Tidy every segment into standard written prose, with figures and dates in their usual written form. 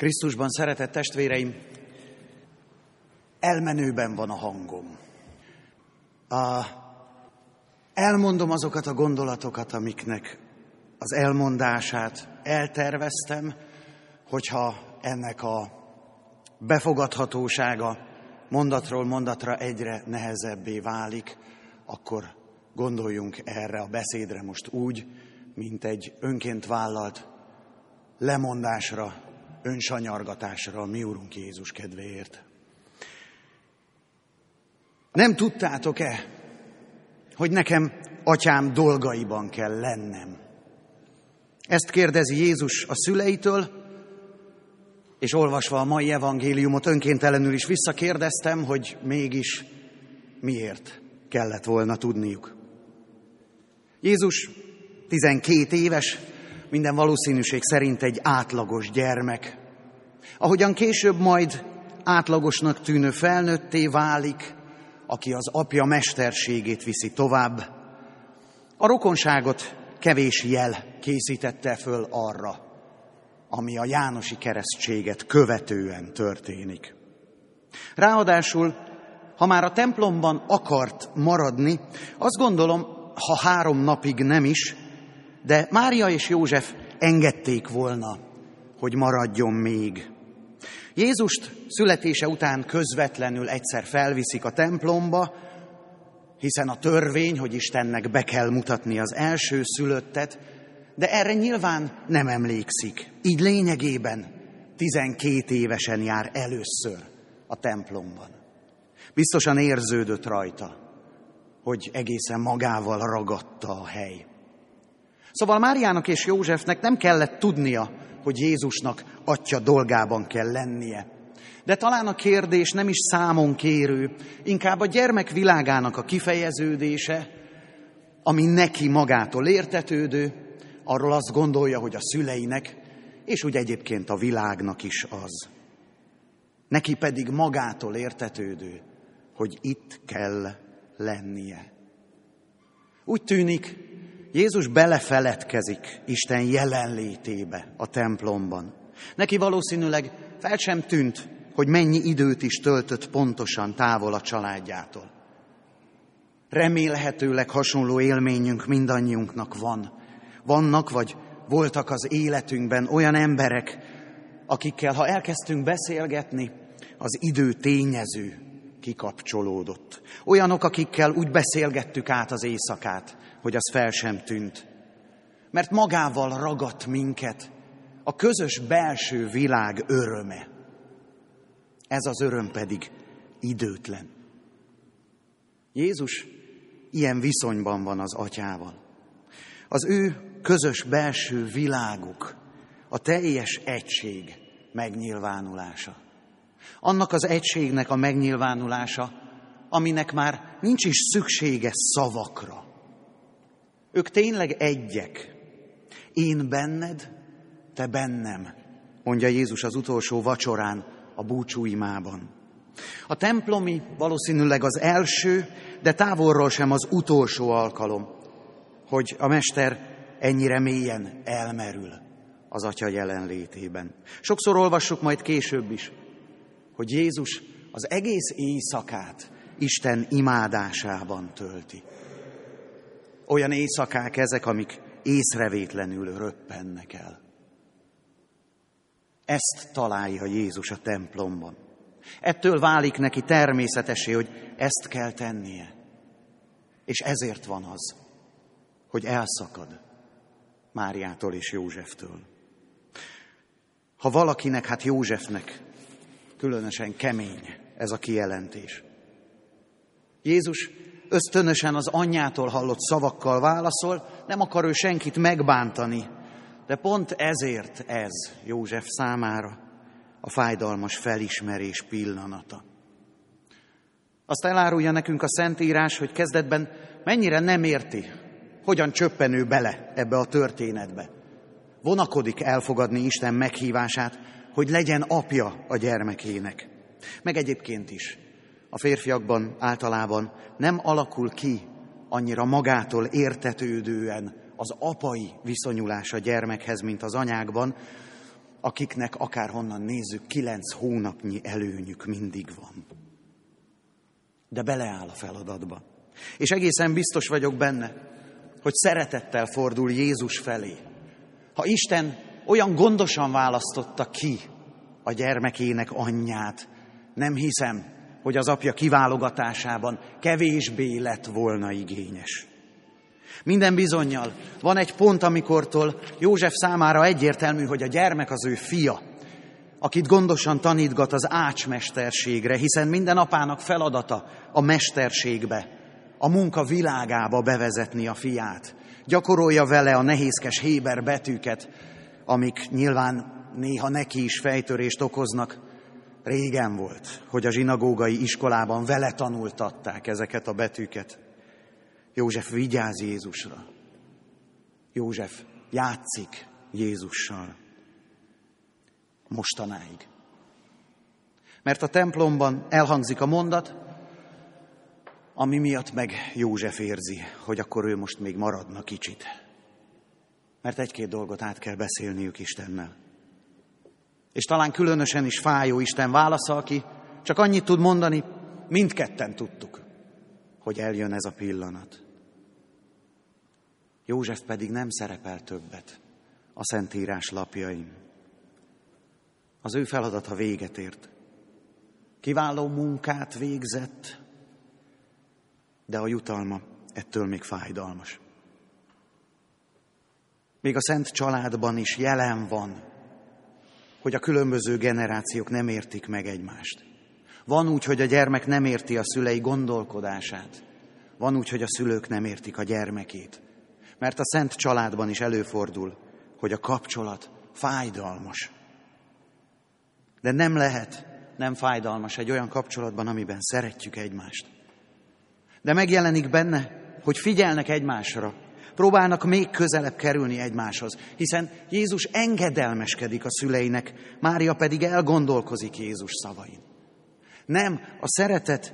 Krisztusban szeretett testvéreim, elmenőben van a hangom. Elmondom azokat a gondolatokat, amiknek az elmondását elterveztem, hogyha ennek a befogadhatósága mondatról mondatra egyre nehezebbé válik, akkor gondoljunk erre a beszédre most úgy, mint egy önként vállalt lemondásra, önsanyargatásra a mi Úrunk Jézus kedvéért. Nem tudtátok-e, hogy nekem atyám dolgaiban kell lennem? Ezt kérdezi Jézus a szüleitől, és olvasva a mai evangéliumot önkéntelenül is visszakérdeztem, hogy mégis miért kellett volna tudniuk. Jézus 12 éves, minden valószínűség szerint egy átlagos gyermek. Ahogyan később majd átlagosnak tűnő felnőtté válik, aki az apja mesterségét viszi tovább, a rokonságot kevés jel készítette föl arra, ami a jánosi keresztséget követően történik. Ráadásul, ha már a templomban akart maradni, azt gondolom, ha 3 napig nem is, de Mária és József engedték volna, hogy maradjon még. Jézust születése után közvetlenül egyszer felviszik a templomba, hiszen a törvény, hogy Istennek be kell mutatni az első szülöttet, de erre nyilván nem emlékszik. Így lényegében 12 évesen jár először a templomban. Biztosan érződött rajta, hogy egészen magával ragadta a hely. Szóval Máriának és Józsefnek nem kellett tudnia, hogy Jézusnak atya dolgában kell lennie. De talán a kérdés nem is számon kérő, inkább a gyermek világának a kifejeződése, ami neki magától értetődő, arról azt gondolja, hogy a szüleinek, és úgy egyébként a világnak is az. Neki pedig magától értetődő, hogy itt kell lennie. Úgy tűnik, Jézus belefeledkezik Isten jelenlétébe a templomban. Neki valószínűleg fel sem tűnt, hogy mennyi időt is töltött pontosan távol a családjától. Remélhetőleg hasonló élményünk mindannyiunknak van. Vannak, vagy voltak az életünkben olyan emberek, akikkel, ha elkezdtünk beszélgetni, az idő tényező kikapcsolódott. Olyanok, akikkel úgy beszélgettük át az éjszakát, hogy az fel sem tűnt. Mert magával ragadt minket a közös belső világ öröme. Ez az öröm pedig időtlen. Jézus ilyen viszonyban van az atyával. Az ő közös belső világuk a teljes egység megnyilvánulása. Annak az egységnek a megnyilvánulása, aminek már nincs is szüksége szavakra. Ők tényleg egyek. Én benned, te bennem, mondja Jézus az utolsó vacsorán, a búcsúimában. A templomi valószínűleg az első, de távolról sem az utolsó alkalom, hogy a mester ennyire mélyen elmerül az atya jelenlétében. Sokszor olvassuk majd később is, hogy Jézus az egész éjszakát Isten imádásában tölti. Olyan éjszakák ezek, amik észrevétlenül röppennek el. Ezt találja Jézus a templomban. Ettől válik neki természetessé, hogy ezt kell tennie. És ezért van az, hogy elszakad Máriától és Józseftől. Ha valakinek, hát Józsefnek különösen kemény ez a kijelentés. Jézus ösztönösen az anyjától hallott szavakkal válaszol, nem akar ő senkit megbántani, de pont ezért ez József számára a fájdalmas felismerés pillanata. Azt elárulja nekünk a Szentírás, hogy kezdetben mennyire nem érti, hogyan csöppen ő bele ebbe a történetbe. Vonakodik elfogadni Isten meghívását, hogy legyen apja a gyermekének. Meg egyébként is. A férfiakban általában nem alakul ki annyira magától értetődően az apai viszonyulás a gyermekhez, mint az anyákban. akiknek akárhonnan nézzük, 9 hónapnyi előnyük mindig van. De beleáll a feladatba. És egészen biztos vagyok benne, hogy szeretettel fordul Jézus felé. Ha Isten olyan gondosan választotta ki a gyermekének anyját, nem hiszem, hogy az apja kiválogatásában kevésbé lett volna igényes. Minden bizonnyal van egy pont, amikortól József számára egyértelmű, hogy a gyermek az ő fia, akit gondosan tanítgat az ácsmesterségre, hiszen minden apának feladata a mesterségbe, a munka világába bevezetni a fiát. Gyakorolja vele a nehézkes héber betűket, amik nyilván néha neki is fejtörést okoznak. Régen volt, hogy a zsinagógai iskolában vele tanultatták ezeket a betűket. József vigyáz Jézusra. József játszik Jézussal. Mostanáig. Mert a templomban elhangzik a mondat, ami miatt meg József érzi, hogy akkor ő most még maradna kicsit. Mert egy-két dolgot át kell beszélniük Istennel. És talán különösen is fájó Isten válasza, aki csak annyit tud mondani, mindketten tudtuk, hogy eljön ez a pillanat. József pedig nem szerepel többet a Szentírás lapjain. Az ő feladata véget ért. Kiváló munkát végzett, de a jutalma ettől még fájdalmas. Még a szent családban is jelen van, hogy a különböző generációk nem értik meg egymást. Van úgy, hogy a gyermek nem érti a szülei gondolkodását. Van úgy, hogy a szülők nem értik a gyermekét. Mert a szent családban is előfordul, hogy a kapcsolat fájdalmas. De nem lehet nem fájdalmas egy olyan kapcsolatban, amiben szeretjük egymást. De megjelenik benne, hogy figyelnek egymásra, próbálnak még közelebb kerülni egymáshoz, hiszen Jézus engedelmeskedik a szüleinek, Mária pedig elgondolkozik Jézus szavain. Nem, a szeretet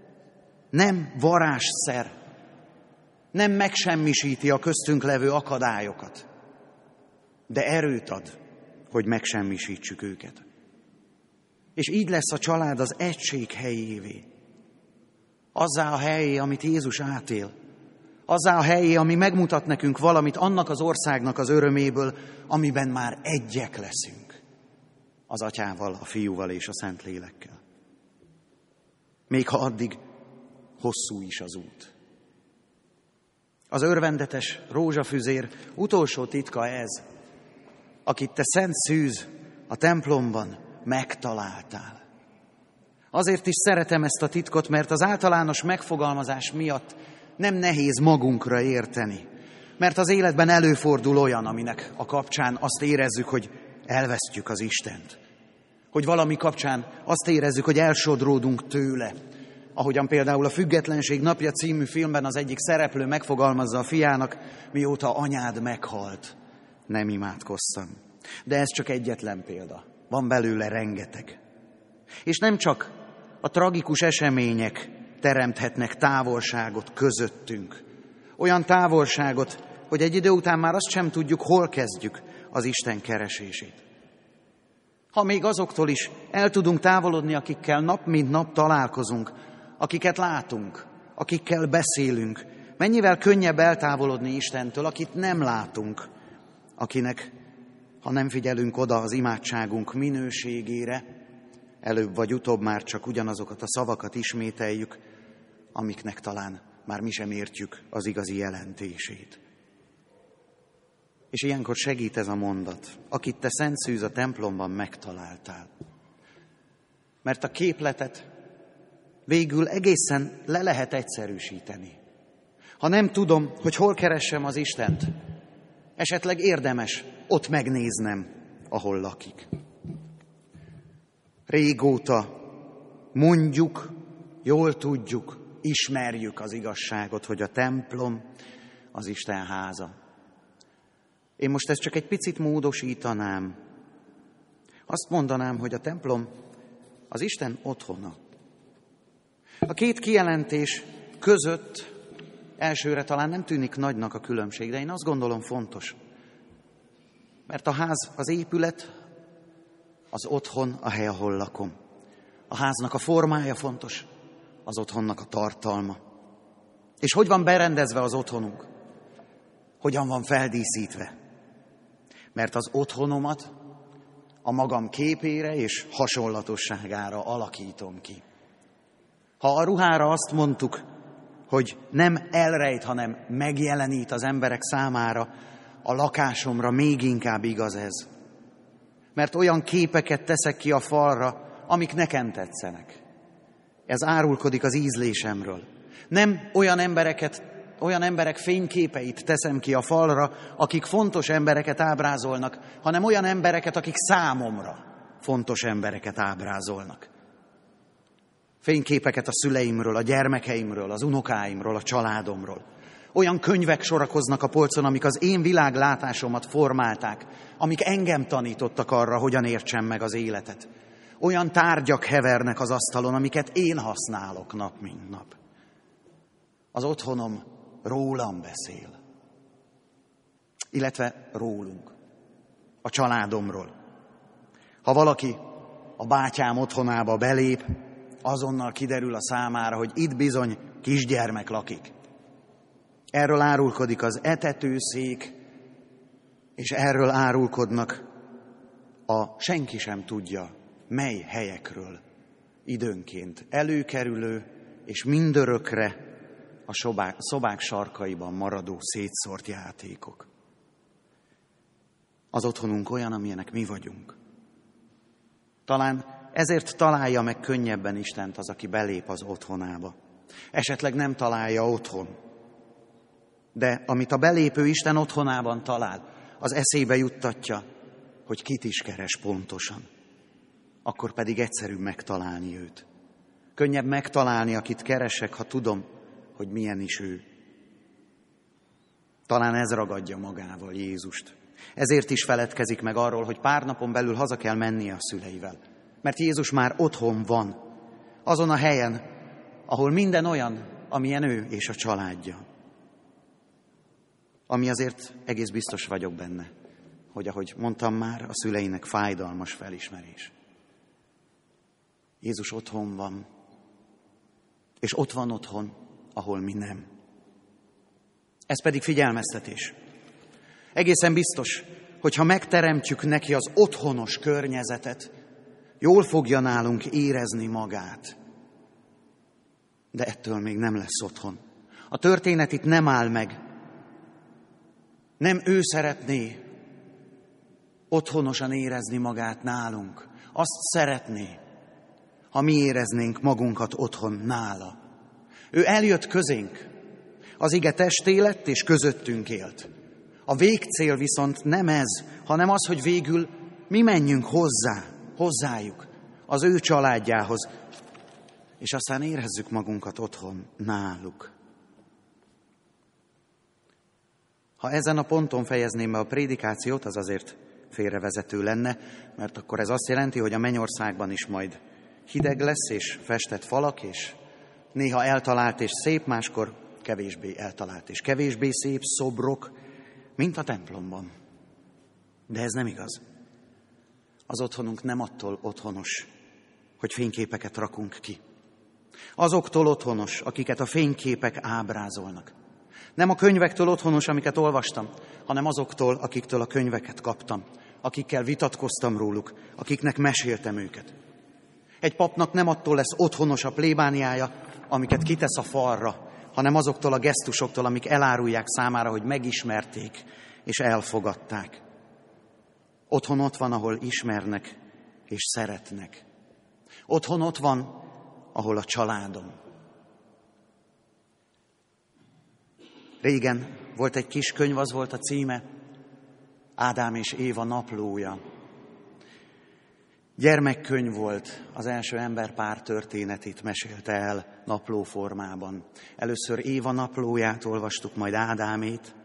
nem varázsszer, nem megsemmisíti a köztünk levő akadályokat, de erőt ad, hogy megsemmisítsük őket. És így lesz a család az egység helyévé. Azzá a helyé, amit Jézus átél. Azzá a helyé, ami megmutat nekünk valamit annak az országnak az öröméből, amiben már egyek leszünk. Az Atyával, a Fiúval és a Szentlélekkel. Még ha addig hosszú is az út. Az örvendetes rózsafüzér utolsó titka ez, akit te szent szűz a templomban megtaláltál. Azért is szeretem ezt a titkot, mert az általános megfogalmazás miatt nem nehéz magunkra érteni. Mert az életben előfordul olyan, aminek a kapcsán azt érezzük, hogy elvesztjük az Istent. Hogy valami kapcsán azt érezzük, hogy elsodródunk tőle. Ahogyan például a Függetlenség napja című filmben az egyik szereplő megfogalmazza a fiának, mióta anyád meghalt, nem imádkoztam. De ez csak egyetlen példa. Van belőle rengeteg. És nem csak a tragikus események teremthetnek távolságot közöttünk. Olyan távolságot, hogy egy idő után már azt sem tudjuk, hol kezdjük az Isten keresését. Ha még azoktól is el tudunk távolodni, akikkel nap mint nap találkozunk, akiket látunk, akikkel beszélünk, mennyivel könnyebb eltávolodni Istentől, akit nem látunk, akinek, ha nem figyelünk oda az imádságunk minőségére, előbb vagy utóbb már csak ugyanazokat a szavakat ismételjük, amiknek talán már mi sem értjük az igazi jelentését. És ilyenkor segít ez a mondat, akit te szent szűz a templomban megtaláltál. Mert a képletet végül egészen le lehet egyszerűsíteni. Ha nem tudom, hogy hol keressem az Istent, esetleg érdemes ott megnéznem, ahol lakik. Régóta mondjuk, jól tudjuk, ismerjük az igazságot, hogy a templom az Isten háza. Én most ezt csak egy picit módosítanám. Azt mondanám, hogy a templom az Isten otthona. A két kijelentés között elsőre talán nem tűnik nagynak a különbség, de én azt gondolom fontos. Mert a ház az épület, Az otthon a hely, ahol lakom. A háznak a formája fontos, az otthonnak a tartalma. És hogy van berendezve az otthonunk? Hogyan van feldíszítve? Mert az otthonomat a magam képére és hasonlatosságára alakítom ki. Ha a ruhára azt mondtuk, hogy nem elrejt, hanem megjelenít az emberek számára, a lakásomra még inkább igaz ez. Mert olyan képeket teszek ki a falra, amik nekem tetszenek. Ez árulkodik az ízlésemről. Nem olyan emberek fényképeit teszem ki a falra, akik fontos embereket ábrázolnak, hanem olyan embereket, akik számomra fontos embereket ábrázolnak. Fényképeket a szüleimről, a gyermekeimről, az unokáimról, a családomról. Olyan könyvek sorakoznak a polcon, amik az én világlátásomat formálták, amik engem tanítottak arra, hogyan értsem meg az életet. Olyan tárgyak hevernek az asztalon, amiket én használok nap, mint nap. Az otthonom rólam beszél, illetve rólunk, a családomról. Ha valaki a bátyám otthonába belép, azonnal kiderül a számára, hogy itt bizony kisgyermek lakik. Erről árulkodik az etetőszék, és erről árulkodnak a senki sem tudja, mely helyekről időnként előkerülő és mindörökre a szobák sarkaiban maradó szétszórt játékok. Az otthonunk olyan, amilyenek mi vagyunk. Talán ezért találja meg könnyebben Istent az, aki belép az otthonába. Esetleg nem találja otthon. De amit a belépő Isten otthonában talál, az eszébe juttatja, hogy kit is keres pontosan. Akkor pedig egyszerűbb megtalálni őt. Könnyebb megtalálni, akit keresek, ha tudom, hogy milyen is ő. Talán ez ragadja magával Jézust. Ezért is feledkezik meg arról, hogy pár napon belül haza kell mennie a szüleivel. Mert Jézus már otthon van, azon a helyen, ahol minden olyan, amilyen ő és a családja. Ami azért egész biztos vagyok benne, hogy ahogy mondtam már, a szüleinek fájdalmas felismerés. Jézus otthon van, és ott van otthon, ahol mi nem. Ez pedig figyelmeztetés. Egészen biztos, hogy ha megteremtjük neki az otthonos környezetet, jól fogja nálunk érezni magát. De ettől még nem lesz otthon. A történet itt nem áll meg. Nem ő szeretné otthonosan érezni magát nálunk. Azt szeretné, ha mi éreznénk magunkat otthon nála. Ő eljött közénk. Az ige testé lett és közöttünk élt. A végcél viszont nem ez, hanem az, hogy végül mi menjünk hozzájuk, az ő családjához, és aztán érezzük magunkat otthon náluk. Ha ezen a ponton fejezném be a prédikációt, az azért félrevezető lenne, mert akkor ez azt jelenti, hogy a mennyországban is majd hideg lesz, és festett falak, és néha eltalált és szép, máskor kevésbé eltalált és kevésbé szép szobrok, mint a templomban. De ez nem igaz. Az otthonunk nem attól otthonos, hogy fényképeket rakunk ki. Azoktól otthonos, akiket a fényképek ábrázolnak. Nem a könyvektől otthonos, amiket olvastam, hanem azoktól, akiktől a könyveket kaptam, akikkel vitatkoztam róluk, akiknek meséltem őket. Egy papnak nem attól lesz otthonos a plébániája, amiket kitesz a falra, hanem azoktól a gesztusoktól, amik elárulják számára, hogy megismerték és elfogadták. Otthon ott van, ahol ismernek és szeretnek. Otthon ott van, ahol a családom. Régen volt egy kis könyv, az volt a címe, Ádám és Éva naplója. Gyermekkönyv volt, az első emberpár történetét mesélte el naplóformában. Először Éva naplóját olvastuk, majd Ádámét,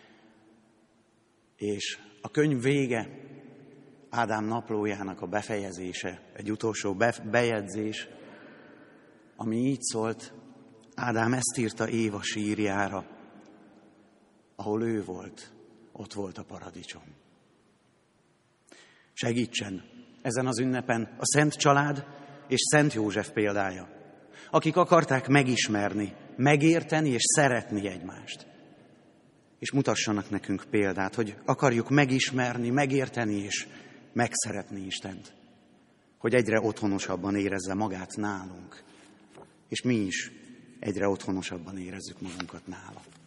és a könyv vége, Ádám naplójának a befejezése, egy utolsó bejegyzés, ami így szólt, Ádám ezt írta Éva sírjára, ahol ő volt, ott volt a paradicsom. Segítsen ezen az ünnepen a Szent Család és Szent József példája, akik akarták megismerni, megérteni és szeretni egymást. És mutassanak nekünk példát, hogy akarjuk megismerni, megérteni és megszeretni Istent. Hogy egyre otthonosabban érezze magát nálunk, és mi is egyre otthonosabban érezzük magunkat nála.